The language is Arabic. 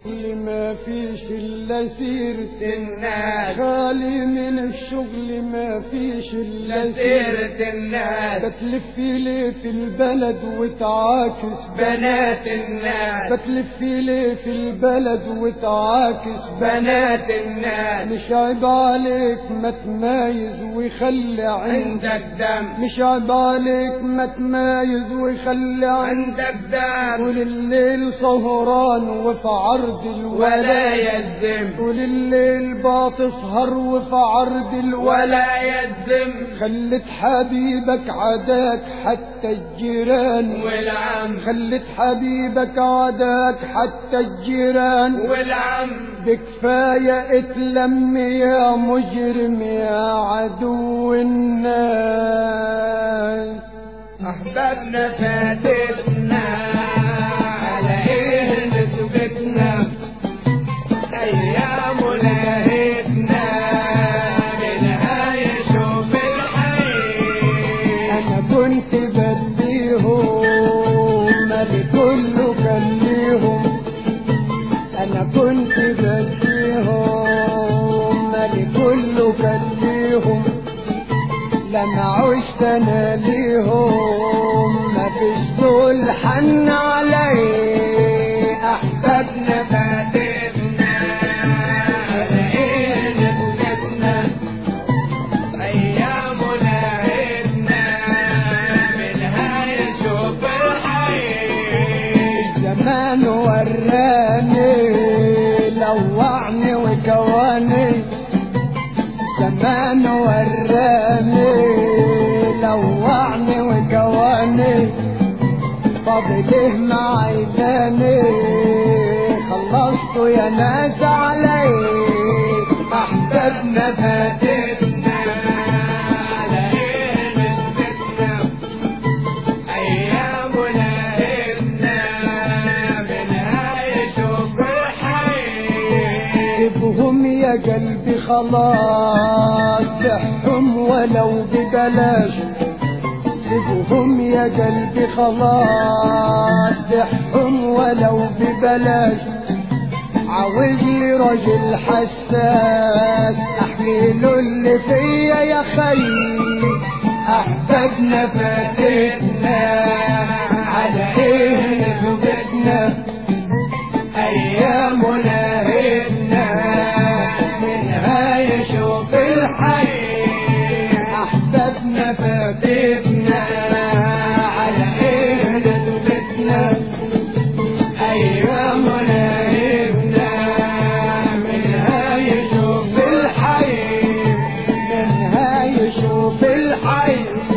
ما فيش الا سيرة الناس، خالي من الشغل ما فيش الا سيرة الناس، بتلف لي في البلد وتعاكس بنات الناس، بتلف لي في البلد وتعاكس بنات الناس. مش عيب عليك ما تمايز ويخلي عندك دم، مش عيب عليك ما تمايز ويخلي عندك دم، ولليل سهران وفي عرض ولا يلزم، ولليل بتسهر وفي عرض ولا يلزم. خلت حبيبك عداك حتى الجيران والعم، خلت حبيبك عداك حتى الجيران والعم. بكفاية اتلم يا مجرم يا عدو الناس. أحبابنا فاتتنا على إيه نسبتنا، أيام لهتنا منها يشوف الحي. أنا كنت بديهم مالي كله كان ليهم، أنا كنت بديهم مالي كله كان ليهم، لما عشت أنا ليهم مفيش دول حن علي. أحبابنا فاتتنا على إيه نسبتنا، أيام لهتنا منها يشوف الحي. الزمان وراني لوعني وكواني، زمان وراني لوعني وكواني، فضله معي تاني خلصتوا يا ناس علي. أحبابنا فاتتنا على إيه نسبتنا، أيام لهتنا منها يشوف الحي. سيبهم يا قلبي خلاص بحهم ولو ببلاش، سيبهم يا قلبي خلاص بحهم ولو ببلاش، عاوز لي راجل حساس احكي له اللي فيا يا خي. احبابنا فاتتنا على ايه نسبتنا، أيام لهتنا منها يشوف الحي. احبابنا فاتتنا على إيه نسبتنا، أيام لهتنا منها يشوف الحي. منها يشوف الحي.